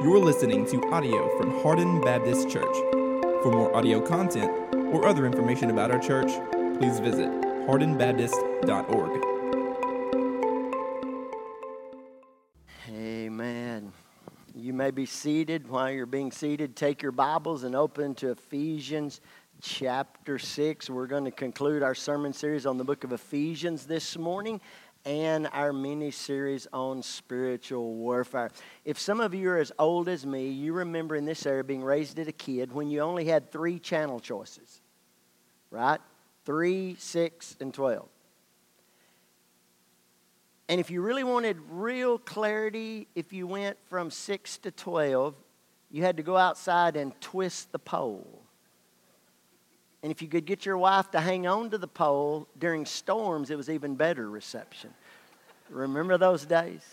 You're listening to audio from Hardin Baptist Church. For more audio content or other information about our church, please visit hardinbaptist.org. Amen. You may be seated. While you're being seated, take your Bibles and open to Ephesians chapter 6. We're going to conclude our sermon series on the book of Ephesians this morning and our mini-series on spiritual warfare. If some of you are as old as me, you remember in this area being raised as a kid when you only had 3 channel choices, right? 3, 6, and 12. And if you really wanted real clarity, if you went from 6 to 12, you had to go outside and twist the pole. And if you could get your wife to hang on to the pole during storms, it was even better reception. Remember those days?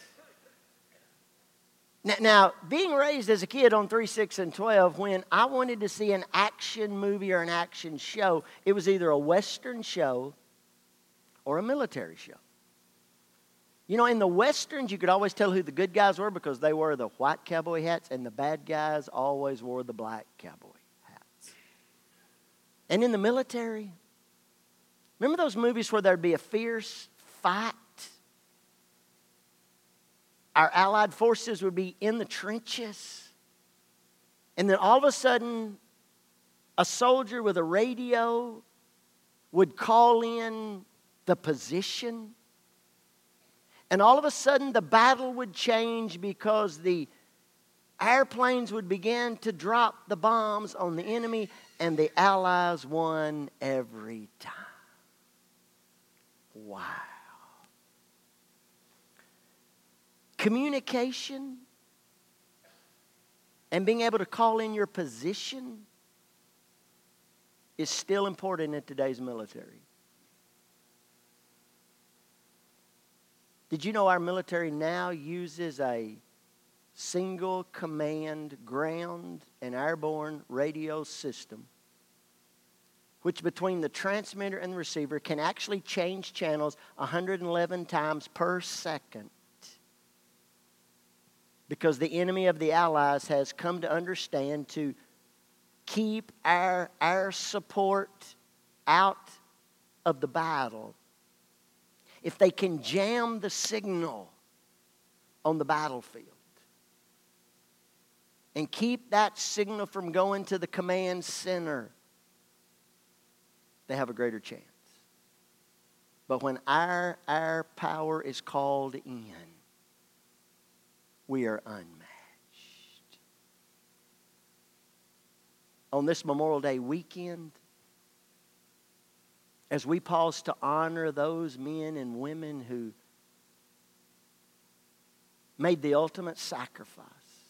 Now, being raised as a kid on 3, 6, and 12, when I wanted to see an action movie or an action show, it was either a Western show or a military show. You know, in the Westerns, you could always tell who the good guys were because they wore the white cowboy hats, and the bad guys always wore the black cowboy hats. And in the military, remember those movies where there'd be a fierce fight? Our Allied forces would be in the trenches. And then all of a sudden, a soldier with a radio would call in the position. And all of a sudden, the battle would change because the airplanes would begin to drop the bombs on the enemy, and the Allies won every time. Wow. Communication and being able to call in your position is still important in today's military. Did you know our military now uses a single command ground and airborne radio system, which between the transmitter and the receiver can actually change channels 111 times per second? Because the enemy of the Allies has come to understand to keep our support out of the battle. If they can jam the signal on the battlefield and keep that signal from going to the command center, they have a greater chance. But when our power is called in, we are unmatched. On this Memorial Day weekend, as we pause to honor those men and women who made the ultimate sacrifice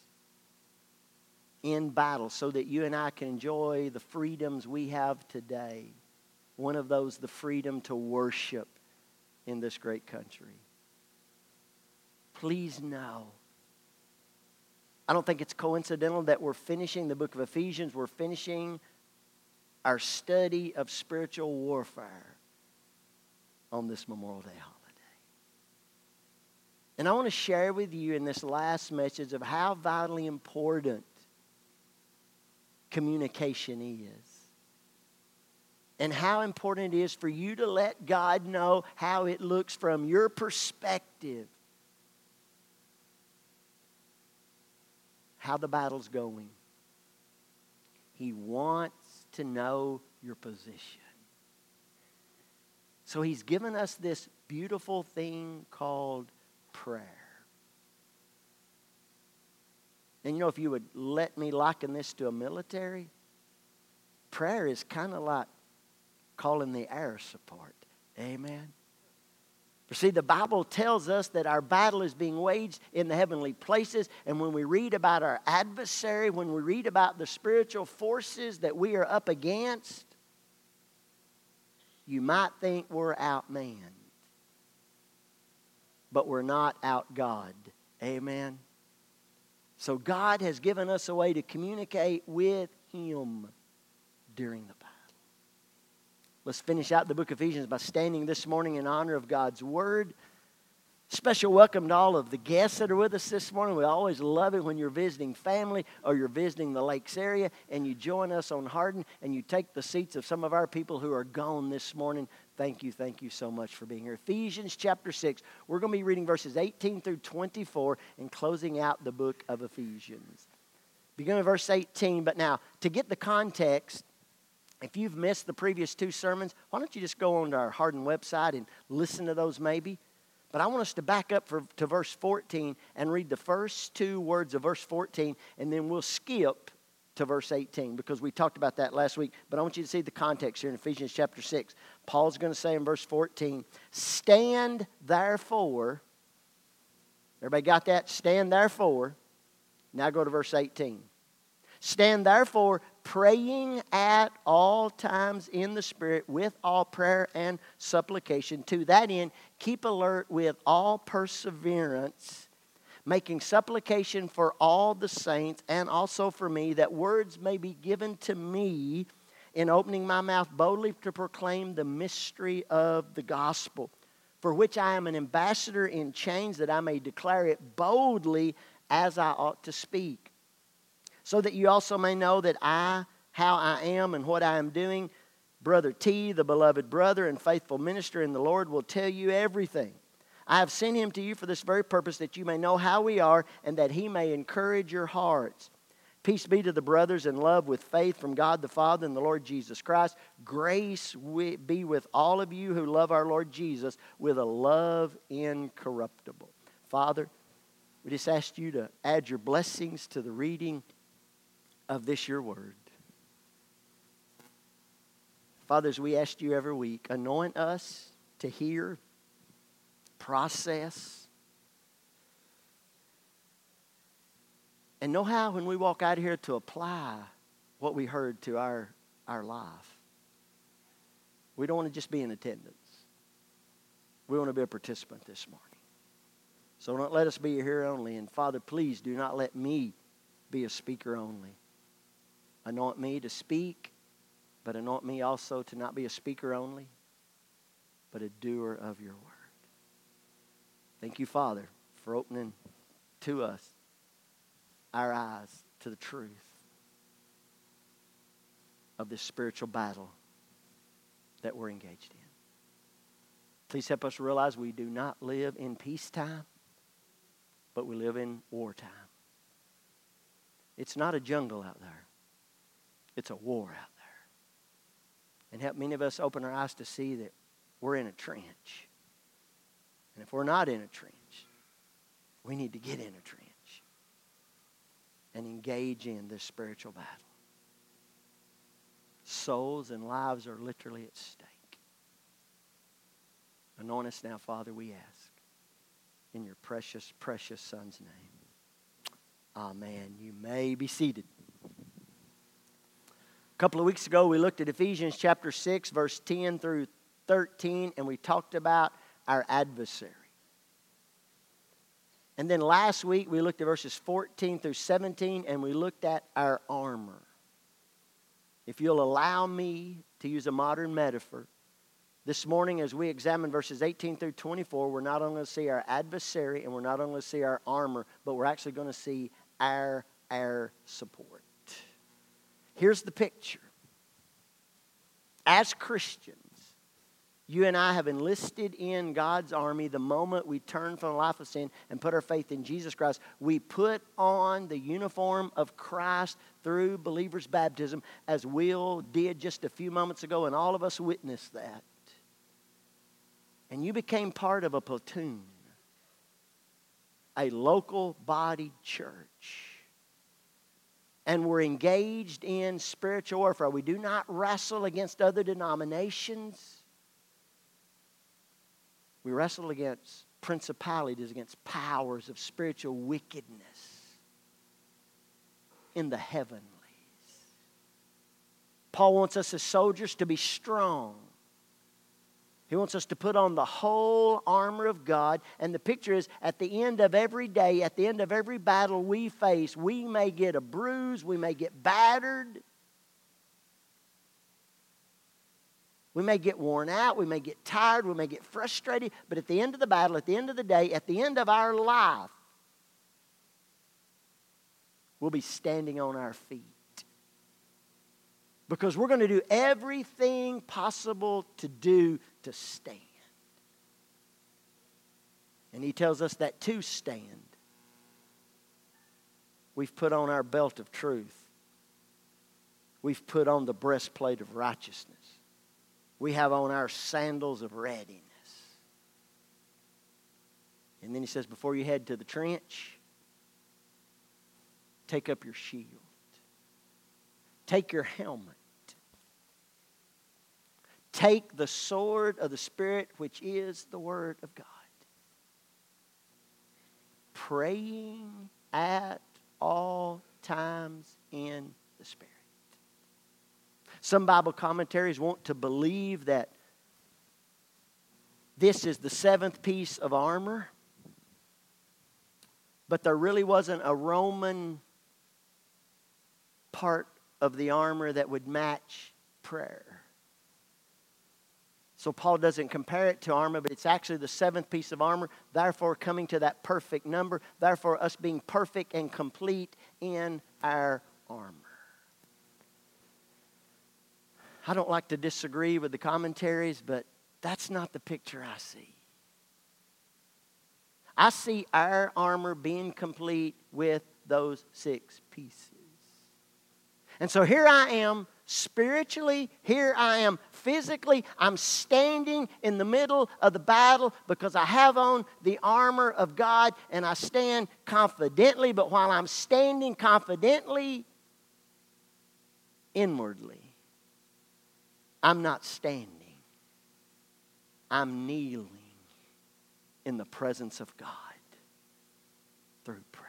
in battle so that you and I can enjoy the freedoms we have today, one of those, the freedom to worship in this great country. Please know, I don't think it's coincidental that we're finishing the book of Ephesians. We're finishing our study of spiritual warfare on this Memorial Day holiday. And I want to share with you in this last message of how vitally important communication is. And how important it is for you to let God know how it looks from your perspective. How the battle's going. He wants to know your position. So He's given us this beautiful thing called prayer. And you know, if you would let me liken this to a military, prayer is kind of like calling the air support. Amen. For see, the Bible tells us that our battle is being waged in the heavenly places. And when we read about our adversary, when we read about the spiritual forces that we are up against, you might think we're outmanned. But we're not outGod. Amen. So God has given us a way to communicate with Him during the battle. Let's finish out the book of Ephesians by standing this morning in honor of God's Word. Special welcome to all of the guests that are with us this morning. We always love it when you're visiting family or you're visiting the Lakes area and you join us on Hardin and you take the seats of some of our people who are gone this morning. Thank you so much for being here. Ephesians chapter 6. We're going to be reading verses 18 through 24 and closing out the book of Ephesians. Beginning with verse 18, but now, to get the context, if you've missed the previous two sermons, why don't you just go on to our Hardin website and listen to those maybe? But I want us to back up to verse 14 and read the first two words of verse 14, and then we'll skip to verse 18 because we talked about that last week. But I want you to see the context here in Ephesians chapter 6. Paul's going to say in verse 14, stand therefore. Everybody got that? Stand therefore. Now go to verse 18. Stand therefore, praying at all times in the Spirit with all prayer and supplication. To that end, keep alert with all perseverance, making supplication for all the saints and also for me, that words may be given to me in opening my mouth boldly to proclaim the mystery of the gospel, for which I am an ambassador in chains, that I may declare it boldly as I ought to speak. So that you also may know that how I am and what I am doing. Brother T, the beloved brother and faithful minister in the Lord, will tell you everything. I have sent him to you for this very purpose, that you may know how we are and that he may encourage your hearts. Peace be to the brothers in love with faith from God the Father and the Lord Jesus Christ. Grace be with all of you who love our Lord Jesus with a love incorruptible. Father, we just ask you to add your blessings to the reading of this your word. Father, as we ask you every week, anoint us to hear, process, and know how when we walk out of here to apply what we heard to our life. We don't want to just be in attendance. We want to be a participant this morning. So don't let us be here only. And Father, please do not let me be a speaker only. Anoint me to speak, but anoint me also to not be a speaker only, but a doer of your word. Thank you, Father, for opening to us our eyes to the truth of this spiritual battle that we're engaged in. Please help us realize we do not live in peacetime, but we live in wartime. It's not a jungle out there. It's a war out there. And help many of us open our eyes to see that we're in a trench. And if we're not in a trench, we need to get in a trench and engage in this spiritual battle. Souls and lives are literally at stake. Anoint us now, Father, we ask. In your precious, precious Son's name. Amen. You may be seated. A couple of weeks ago, we looked at Ephesians chapter 6, verse 10 through 13, and we talked about our adversary. And then last week, we looked at verses 14 through 17, and we looked at our armor. If you'll allow me to use a modern metaphor, this morning as we examine verses 18 through 24, we're not only going to see our adversary and we're not only going to see our armor, but we're actually going to see our air support. Here's the picture. As Christians, you and I have enlisted in God's army the moment we turn from a life of sin and put our faith in Jesus Christ. We put on the uniform of Christ through believers' baptism, as Will did just a few moments ago, and all of us witnessed that. And you became part of a platoon, a local body church. And we're engaged in spiritual warfare. We do not wrestle against other denominations. We wrestle against principalities, against powers of spiritual wickedness in the heavenlies. Paul wants us as soldiers to be strong. He wants us to put on the whole armor of God. And the picture is, at the end of every day, at the end of every battle we face, we may get a bruise, we may get battered. We may get worn out, we may get tired, we may get frustrated, but at the end of the battle, at the end of the day, at the end of our life, we'll be standing on our feet. Because we're going to do everything possible to stand. And he tells us that to stand, we've put on our belt of truth. We've put on the breastplate of righteousness. We have on our sandals of readiness. And then he says, before you head to the trench, take up your shield. Take your helmet. Take the sword of the Spirit, which is the Word of God. Praying at all times in the Spirit. Some Bible commentaries want to believe that this is the seventh piece of armor, but there really wasn't a Roman part of the armor that would match prayer. So Paul doesn't compare it to armor, but it's actually the seventh piece of armor, therefore coming to that perfect number, therefore us being perfect and complete in our armor. I don't like to disagree with the commentaries, but that's not the picture I see. I see our armor being complete with those 6 pieces. And so here I am spiritually, here I am physically. I'm standing in the middle of the battle because I have on the armor of God and I stand confidently. But while I'm standing confidently, inwardly, I'm not standing. I'm kneeling in the presence of God through prayer.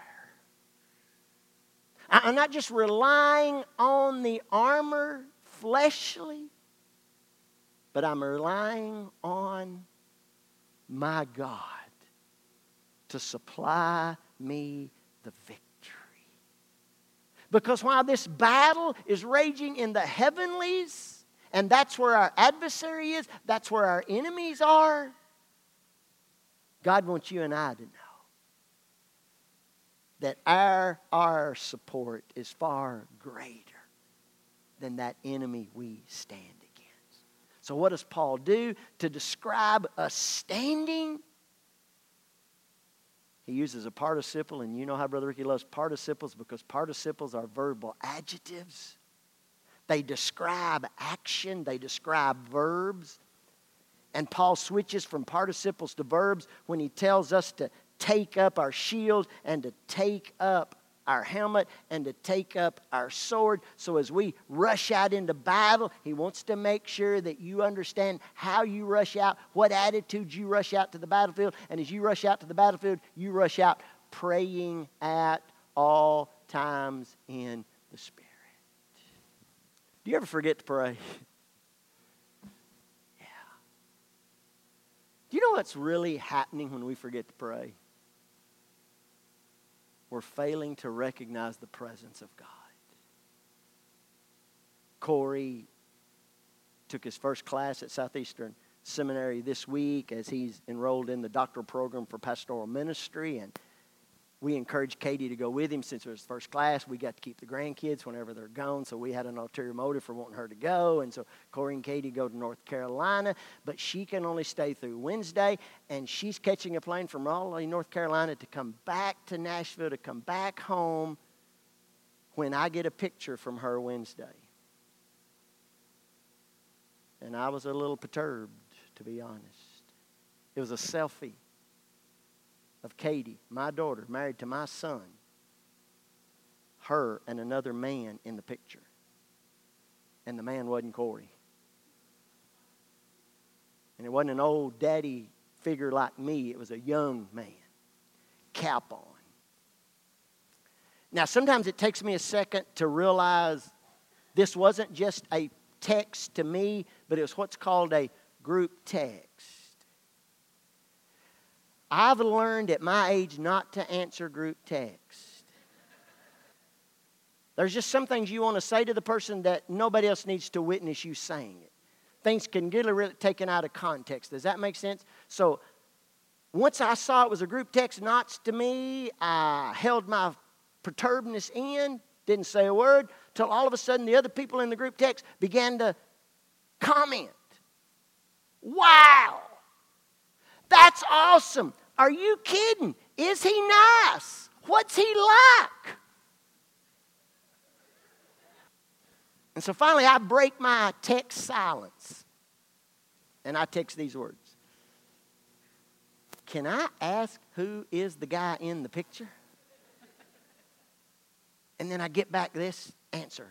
I'm not just relying on the armor fleshly, but I'm relying on my God to supply me the victory. Because while this battle is raging in the heavenlies, and that's where our adversary is, that's where our enemies are, God wants you and I to know that our support is far greater than that enemy we stand against. So what does Paul do to describe us standing? He uses a participle, and you know how Brother Ricky loves participles because participles are verbal adjectives. They describe action, they describe verbs. And Paul switches from participles to verbs when he tells us to take up our shield and to take up our helmet and to take up our sword. So as we rush out into battle, he wants to make sure that you understand how you rush out, what attitude you rush out to the battlefield. And as you rush out to the battlefield, you rush out praying at all times in the Spirit. Do you ever forget to pray? Yeah. Do you know what's really happening when we forget to pray? We're failing to recognize the presence of God. Corey took his first class at Southeastern Seminary this week as he's enrolled in the doctoral program for pastoral ministry. And we encouraged Katie to go with him since it was his first class. We got to keep the grandkids whenever they're gone, so we had an ulterior motive for wanting her to go. And so Corey and Katie go to North Carolina, but she can only stay through Wednesday, and she's catching a plane from Raleigh, North Carolina to come back to Nashville, to come back home when I get a picture from her Wednesday. And I was a little perturbed, to be honest. It was a selfie of Katie, my daughter, married to my son, her and another man in the picture. And the man wasn't Corey. And it wasn't an old daddy figure like me. It was a young man, cap on. Now, sometimes it takes me a second to realize this wasn't just a text to me, but it was what's called a group text. I've learned at my age not to answer group text. There's just some things you want to say to the person that nobody else needs to witness you saying it. things can get really taken out of context. Does that make sense? So once I saw it was a group text notched to me, I held my perturbedness in, didn't say a word, till all of a sudden the other people in the group text began to comment. Wow! That's awesome. Are you kidding? Is he nice? What's he like? And so finally I break my text silence. And I text these words. Can I ask who is the guy in the picture? And then I get back this answer.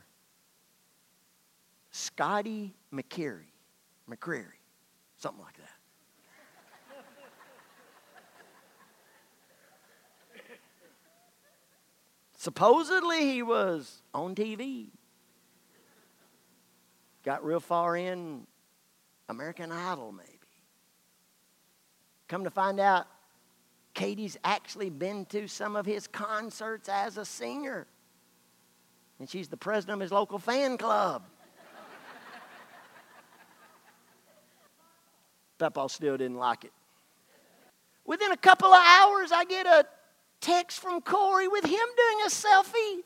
Scotty McCreery, something like that. Supposedly he was on TV. Got real far in American Idol, maybe. Come to find out, Katie's actually been to some of his concerts as a singer. And she's the president of his local fan club. Papa still didn't like it. Within a couple of hours, I get a text from Corey with him doing a selfie.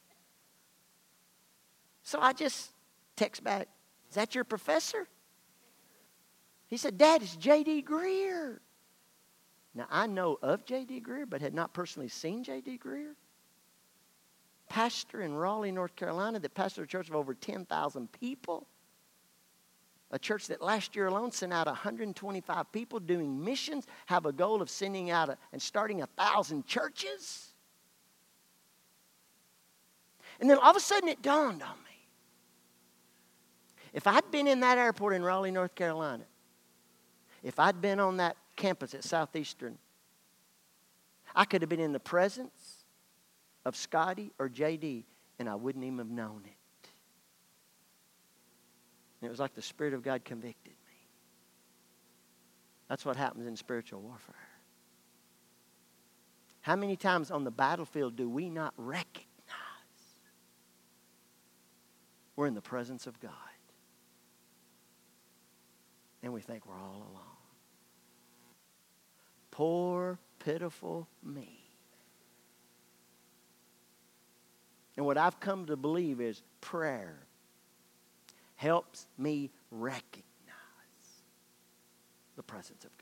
So I just text back, is that your professor? He said, Dad, it's J.D. Greear. Now, I know of J.D. Greear, but had not personally seen J.D. Greear. Pastor in Raleigh, North Carolina, that pastored a church of over 10,000 people. A church that last year alone sent out 125 people doing missions, have a goal of sending out and starting 1,000 churches. And then all of a sudden it dawned on me. If I'd been in that airport in Raleigh, North Carolina, if I'd been on that campus at Southeastern, I could have been in the presence of Scotty or J.D., and I wouldn't even have known it. And it was like the Spirit of God convicted me. That's what happens in spiritual warfare. How many times on the battlefield do we not recognize we're in the presence of God? And we think we're all alone. Poor, pitiful me. And what I've come to believe is prayer helps me recognize the presence of God.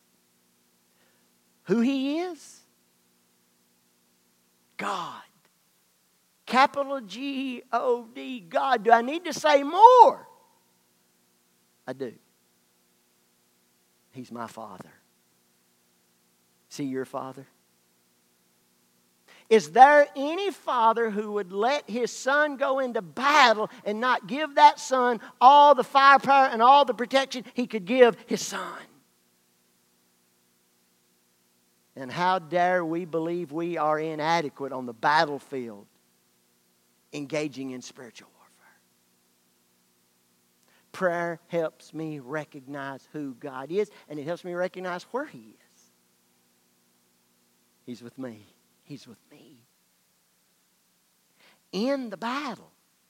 Who He is? God. Capital G-O-D, God. Do I need to say more? I do. He's my Father. See your Father? Is there any father who would let his son go into battle and not give that son all the firepower and all the protection he could give his son? And how dare we believe we are inadequate on the battlefield engaging in spiritual warfare? Prayer helps me recognize who God is, and it helps me recognize where He is. He's with me. He's with me. In the battle,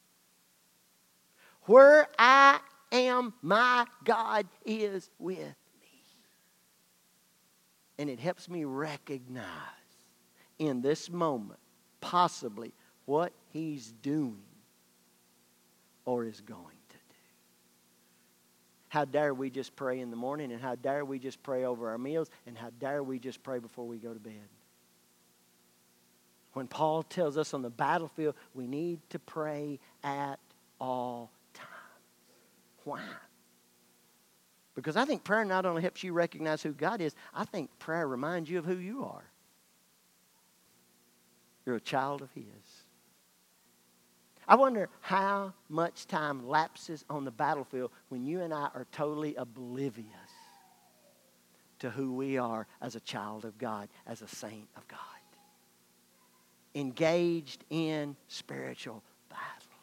where I am, my God is with me. And it helps me recognize in this moment, possibly, what He's doing or is going to do. How dare we just pray in the morning, and how dare we just pray over our meals, and how dare we just pray before we go to bed. When Paul tells us on the battlefield, we need to pray at all times. Why? Because I think prayer not only helps you recognize who God is, I think prayer reminds you of who you are. You're a child of His. I wonder how much time lapses on the battlefield when you and I are totally oblivious to who we are as a child of God, as a saint of God. Engaged in spiritual battle.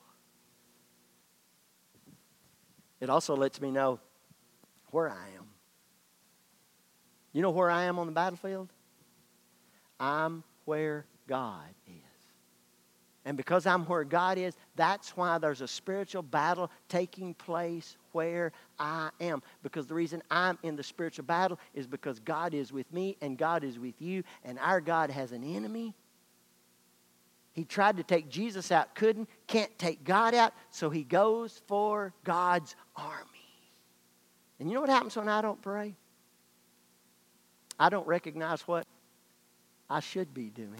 It also lets me know where I am. You know where I am on the battlefield? I'm where God is. And because I'm where God is, that's why there's a spiritual battle taking place where I am. Because the reason I'm in the spiritual battle is because God is with me and God is with you. And our God has an enemy. He tried to take Jesus out, couldn't, can't take God out. So he goes for God's army. And you know what happens when I don't pray? I don't recognize what I should be doing.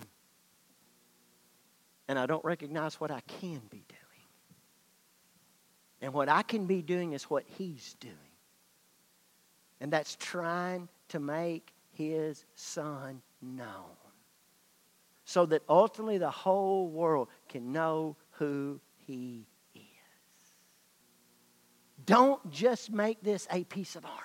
And I don't recognize what I can be doing. And what I can be doing is what He's doing. And that's trying to make His Son known. So that ultimately the whole world can know who He is. Don't just make this a piece of armor.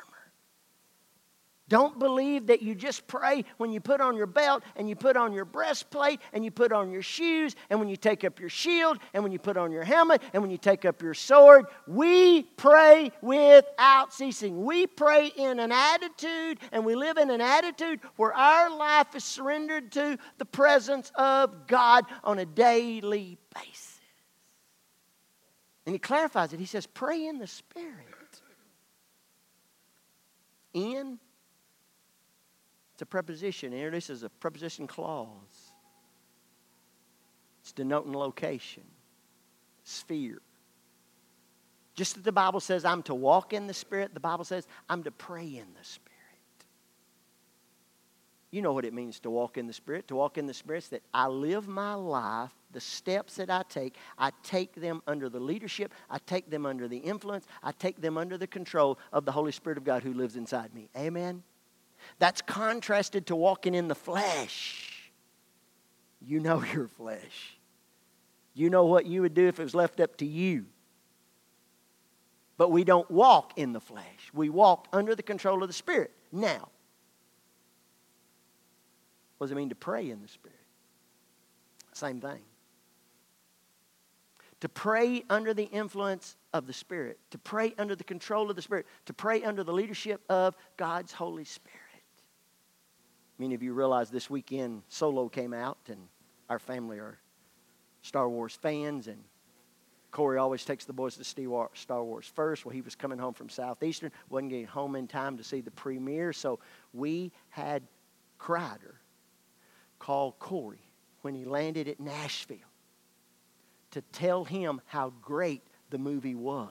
Don't believe that you just pray when you put on your belt and you put on your breastplate and you put on your shoes and when you take up your shield and when you put on your helmet and when you take up your sword. We pray without ceasing. We pray in an attitude and we live in an attitude where our life is surrendered to the presence of God on a daily basis. And he clarifies it. He says, pray in the Spirit. In. It's a preposition. Here this is a preposition clause. It's denoting location, sphere. Just as the Bible says I'm to walk in the Spirit, the Bible says I'm to pray in the Spirit. You know what it means to walk in the Spirit. To walk in the Spirit is that I live my life, the steps that I take them under the leadership, I take them under the influence, I take them under the control of the Holy Spirit of God who lives inside me. Amen? That's contrasted to walking in the flesh. You know your flesh. You know what you would do if it was left up to you. But we don't walk in the flesh. We walk under the control of the Spirit. Now, what does it mean to pray in the Spirit? Same thing. To pray under the influence of the Spirit. To pray under the control of the Spirit. To pray under the leadership of God's Holy Spirit. Many of you realize this weekend Solo came out, and our family are Star Wars fans, and Corey always takes the boys to Star Wars first. Well, he was coming home from Southeastern, wasn't getting home in time to see the premiere, so we had Crider call Corey when he landed at Nashville to tell him how great the movie was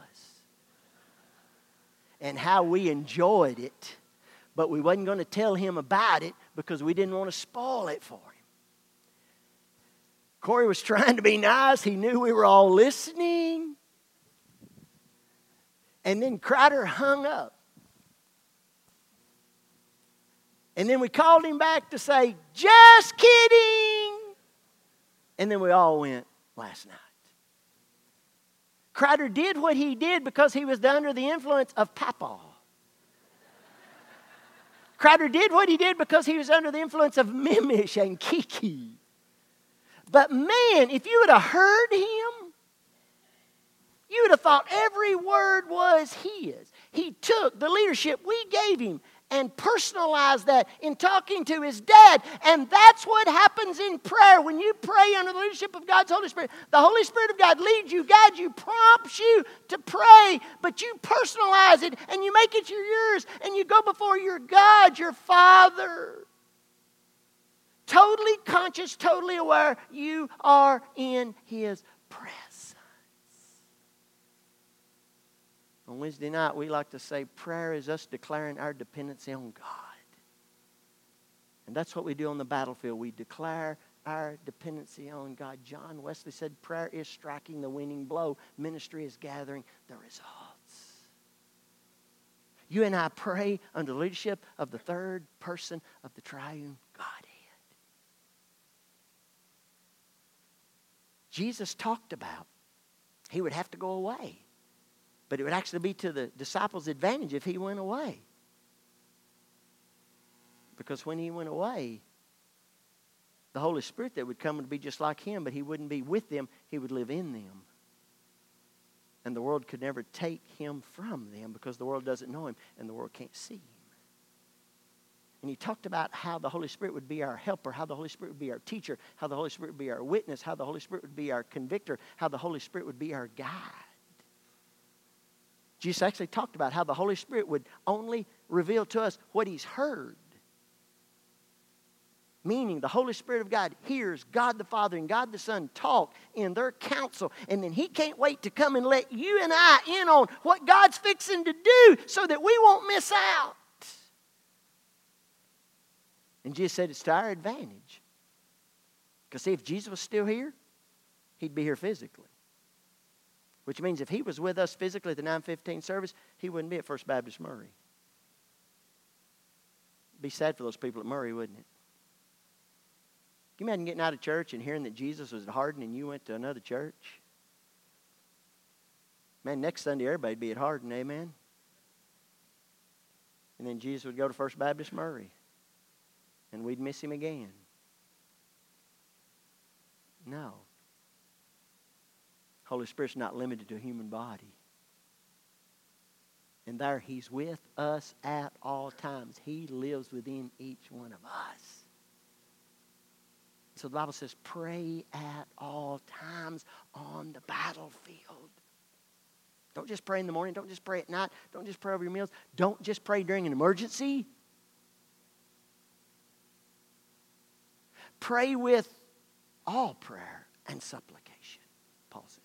and how we enjoyed it. But we wasn't going to tell him about it because we didn't want to spoil it for him. Corey was trying to be nice. He knew we were all listening. And then Crider hung up. And then we called him back to say, just kidding. And then we all went last night. Crider did what he did because he was under the influence of Papa. Crider did what he did because he was under the influence of Mimish and Kiki. But man, if you would have heard him, you would have thought every word was his. He took the leadership we gave him and personalized that in talking to his dad. And that's what happens in prayer. When you pray under the leadership of God's Holy Spirit, the Holy Spirit of God leads you, guides you, prompts you to pray, but you personalize it and you make it yours and you go before your God, your Father. Totally conscious, totally aware, you are in His presence. On Wednesday night, we like to say prayer is us declaring our dependency on God. And that's what we do on the battlefield. We declare our dependency on God. John Wesley said prayer is striking the winning blow. Ministry is gathering the results. You and I pray under the leadership of the third person of the triune Godhead. Jesus talked about He would have to go away. But it would actually be to the disciples' advantage if He went away. Because when He went away, the Holy Spirit that would come would be just like Him, but He wouldn't be with them. He would live in them. And the world could never take Him from them because the world doesn't know Him and the world can't see Him. And he talked about how the Holy Spirit would be our helper, how the Holy Spirit would be our teacher, how the Holy Spirit would be our witness, how the Holy Spirit would be our convictor, how the Holy Spirit would be our guide. Jesus actually talked about how the Holy Spirit would only reveal to us what He's heard. Meaning the Holy Spirit of God hears God the Father and God the Son talk in their counsel. And then He can't wait to come and let you and I in on what God's fixing to do so that we won't miss out. And Jesus said it's to our advantage. Because see, if Jesus was still here, He'd be here physically. Which means if He was with us physically at the 9:15 service, He wouldn't be at First Baptist Murray. It'd be sad for those people at Murray, wouldn't it? Can you imagine getting out of church and hearing that Jesus was at Hardin and you went to another church? Man, next Sunday everybody'd be at Hardin, amen? And then Jesus would go to First Baptist Murray. And we'd miss Him again. No. Holy Spirit's not limited to a human body. And there He's with us at all times. He lives within each one of us. So the Bible says, pray at all times on the battlefield. Don't just pray in the morning. Don't just pray at night. Don't just pray over your meals. Don't just pray during an emergency. Pray with all prayer and supplication, Paul says.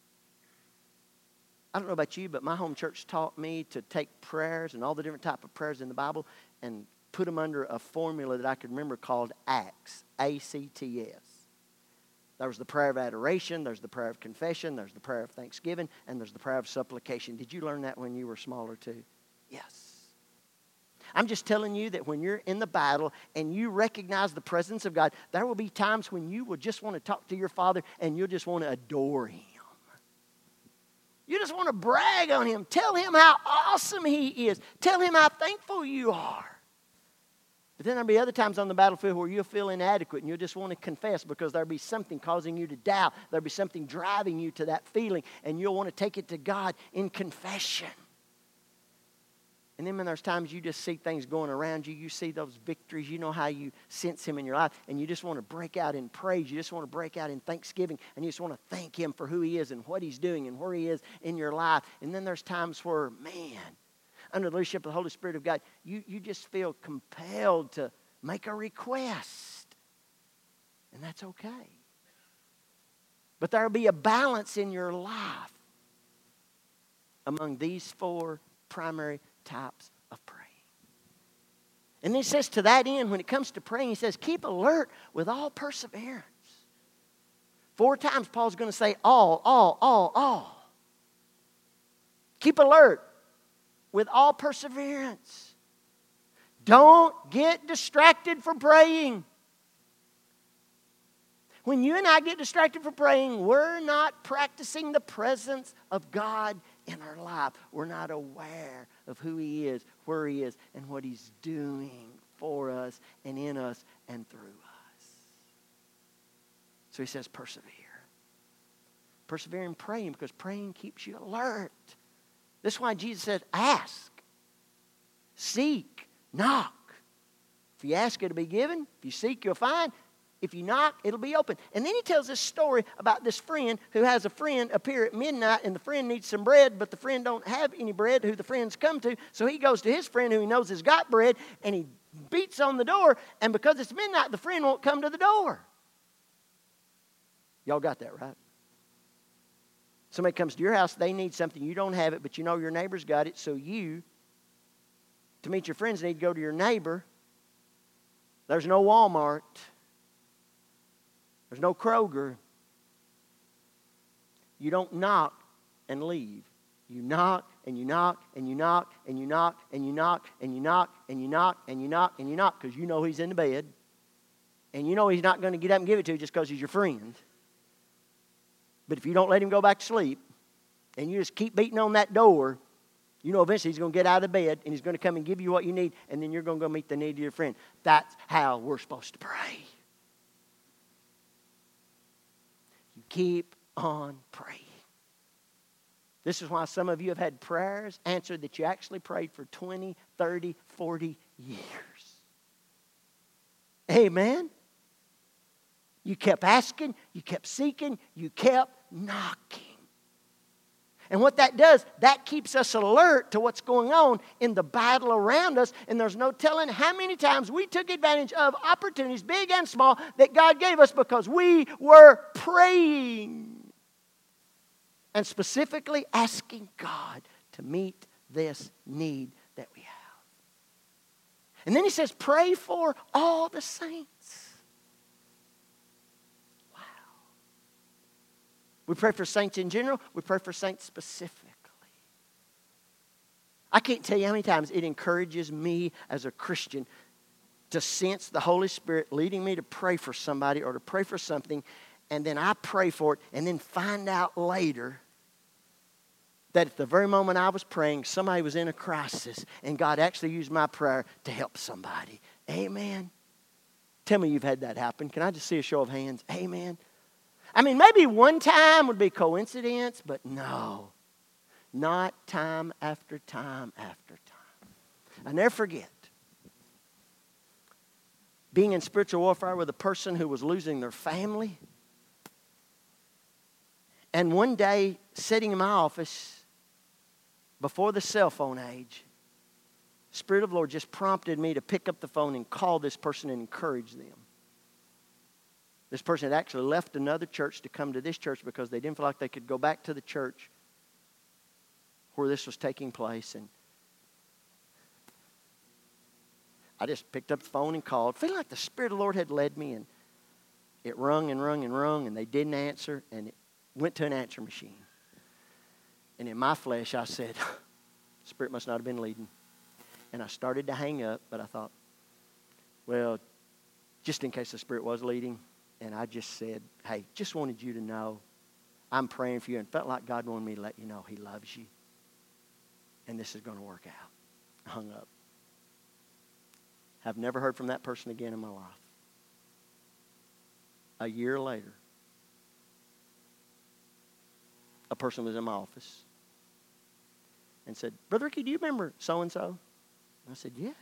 I don't know about you, but my home church taught me to take prayers and all the different type of prayers in the Bible and put them under a formula that I could remember called ACTS, A-C-T-S. There was the prayer of adoration, there's the prayer of confession, there's the prayer of thanksgiving, and there's the prayer of supplication. Did you learn that when you were smaller too? Yes. I'm just telling you that when you're in the battle and you recognize the presence of God, there will be times when you will just want to talk to your Father and you'll just want to adore Him. You just want to brag on Him. Tell Him how awesome He is. Tell Him how thankful you are. But then there'll be other times on the battlefield where you'll feel inadequate and you'll just want to confess because there'll be something causing you to doubt. There'll be something driving you to that feeling and you'll want to take it to God in confession. And then when there's times you just see things going around you, you see those victories, you know how you sense Him in your life, and you just want to break out in praise. You just want to break out in thanksgiving, and you just want to thank Him for who He is and what He's doing and where He is in your life. And then there's times where, man, under the leadership of the Holy Spirit of God, you just feel compelled to make a request. And that's okay. But there will be a balance in your life among these four primary types of praying. And he says to that end, when it comes to praying, he says, keep alert with all perseverance. 4 times Paul's going to say all. Keep alert with all perseverance. Don't get distracted from praying. When you and I get distracted from praying, we're not practicing the presence of God in our life. We're not aware of who He is, where He is, and what He's doing for us and in us and through us. So he says persevere. Persevere in praying because praying keeps you alert. That's why Jesus said ask, seek, knock. If you ask, it'll be given. If you seek, you'll find. If you knock, it'll be open. And then he tells this story about this friend who has a friend appear at midnight, and the friend needs some bread, but the friend don't have any bread who the friend's come to. So he goes to his friend who he knows has got bread, and he beats on the door, and because it's midnight, the friend won't come to the door. Y'all got that, right? Somebody comes to your house, they need something, you don't have it, but you know your neighbor's got it, so you, to meet your friends, need to go to your neighbor. There's no Walmart. There's no Kroger. You don't knock and leave. You knock and you knock and you knock and you knock and you knock and you knock and you knock and you knock and you knock because you know he's in the bed. And you know he's not going to get up and give it to you just because he's your friend. But if you don't let him go back to sleep and you just keep beating on that door, you know eventually he's going to get out of bed and he's going to come and give you what you need, and then you're going to go meet the need of your friend. That's how we're supposed to pray. You keep on praying. This is why some of you have had prayers answered that you actually prayed for 20, 30, 40 years. Amen. You kept asking, you kept seeking, you kept knocking. And what that does, that keeps us alert to what's going on in the battle around us. And there's no telling how many times we took advantage of opportunities, big and small, that God gave us because we were praying. And specifically asking God to meet this need that we have. And then he says, pray for all the saints. Wow. We pray for saints in general. We pray for saints specifically. I can't tell you how many times it encourages me as a Christian to sense the Holy Spirit leading me to pray for somebody or to pray for something, and then I pray for it, and then find out later that at the very moment I was praying, somebody was in a crisis, and God actually used my prayer to help somebody. Amen. Tell me you've had that happen. Can I just see a show of hands? Amen. I mean, maybe one time would be coincidence, but no. Not time after time after time. I never forget being in spiritual warfare with a person who was losing their family. And one day, sitting in my office, before the cell phone age, the Spirit of the Lord just prompted me to pick up the phone and call this person and encourage them. This person had actually left another church to come to this church because they didn't feel like they could go back to the church where this was taking place. And I just picked up the phone and called, feeling like the Spirit of the Lord had led me. And it rung and rung and rung, and they didn't answer, and it went to an answer machine. And in my flesh, I said, Spirit must not have been leading. And I started to hang up, but I thought, well, just in case the Spirit was leading. And I just said, hey, just wanted you to know I'm praying for you, and felt like God wanted me to let you know He loves you. And this is going to work out. I hung up. Have never heard from that person again in my life. A year later, a person was in my office and said, Brother Ricky, do you remember so-and-so? I said, yeah.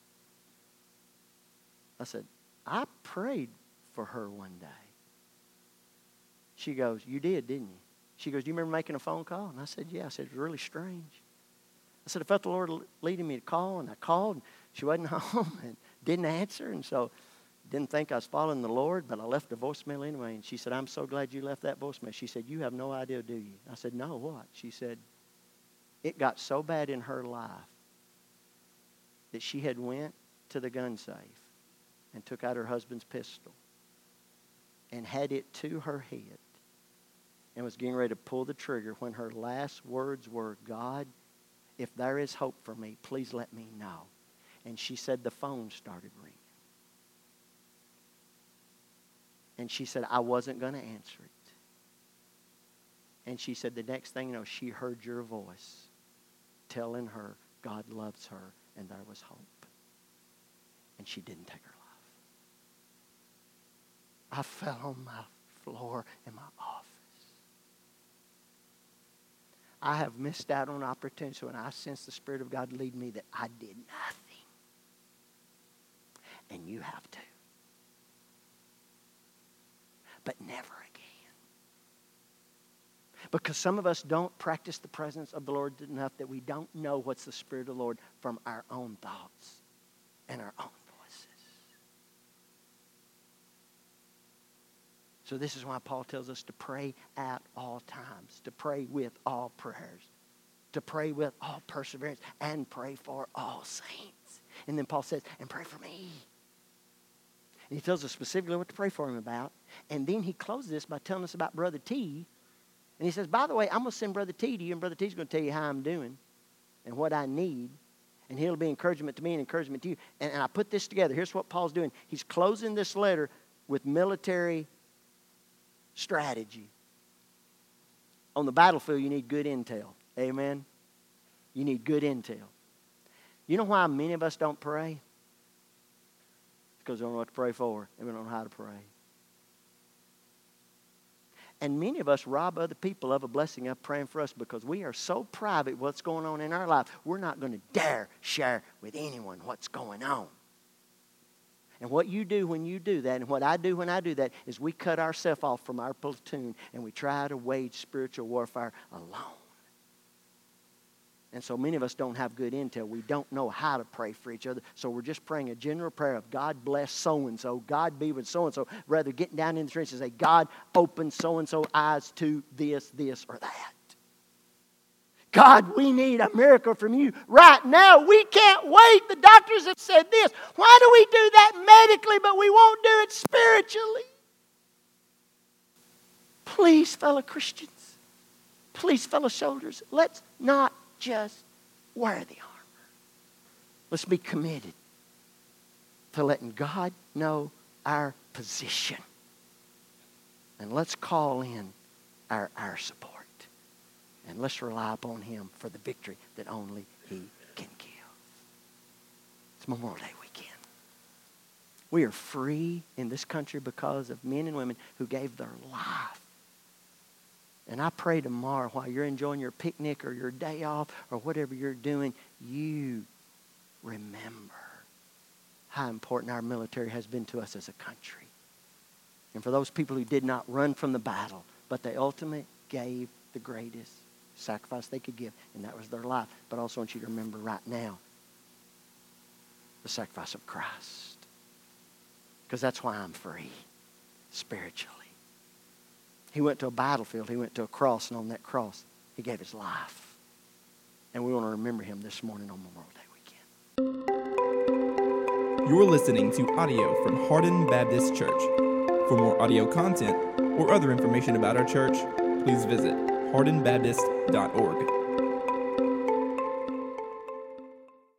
I said, I prayed for her one day. She goes, you did, didn't you? She goes, do you remember making a phone call? And I said, yeah. I said, it was really strange. I said, I felt the Lord leading me to call, and I called, and she wasn't home and didn't answer, and so didn't think I was following the Lord, but I left a voicemail anyway. And she said, I'm so glad you left that voicemail. She said, you have no idea, do you? I said, no, what? She said, it got so bad in her life that she had went to the gun safe and took out her husband's pistol and had it to her head and was getting ready to pull the trigger when her last words were, God, if there is hope for me, please let me know. And she said the phone started ringing. And she said, I wasn't going to answer it. And she said, the next thing you know, she heard your voice telling her God loves her and there was hope. And she didn't take her life. I fell on my floor in my office. I have missed out on opportunities when I sense the Spirit of God lead me that I did nothing. And you have to. But never again. Because some of us don't practice the presence of the Lord enough that we don't know what's the Spirit of the Lord from our own thoughts and our own voices. So this is why Paul tells us to pray at all times, to pray with all prayers, to pray with all perseverance, and pray for all saints. And then Paul says, and pray for me. And he tells us specifically what to pray for him about. And then he closes this by telling us about Brother T. And he says, by the way, I'm going to send Brother T to you, and Brother T's going to tell you how I'm doing and what I need. And he'll be encouragement to me and encouragement to you. And I put this together. Here's what Paul's doing. He's closing this letter with military strategy. On the battlefield, you need good intel. Amen? You need good intel. You know why many of us don't pray? Because we don't know what to pray for, and we don't know how to pray. And many of us rob other people of a blessing of praying for us because we are so private what's going on in our life, we're not going to dare share with anyone what's going on. And what you do when you do that, and what I do when I do that, is we cut ourselves off from our platoon and we try to wage spiritual warfare alone. And so many of us don't have good intel. We don't know how to pray for each other. So we're just praying a general prayer of God bless so-and-so, God be with so-and-so, rather getting down in the trenches and say, God open so-and-so eyes to this, or that. God, we need a miracle from you right now. We can't wait. The doctors have said this. Why do we do that medically, but we won't do it spiritually? Please, fellow Christians. Please, fellow soldiers. Let's not just wear the armor. Let's be committed to letting God know our position. And let's call in our support. And let's rely upon Him for the victory that only He can give. It's Memorial Day weekend. We are free in this country because of men and women who gave their life. And I pray tomorrow while you're enjoying your picnic or your day off or whatever you're doing, you remember how important our military has been to us as a country. And for those people who did not run from the battle, but they ultimately gave the greatest sacrifice they could give, and that was their life. But I also want you to remember right now the sacrifice of Christ. Because that's why I'm free spiritually. He went to a battlefield. He went to a cross, and on that cross, He gave His life. And we want to remember Him this morning on Memorial Day weekend. You're listening to audio from Hardin Baptist Church. For more audio content or other information about our church, please visit hardinbaptist.org.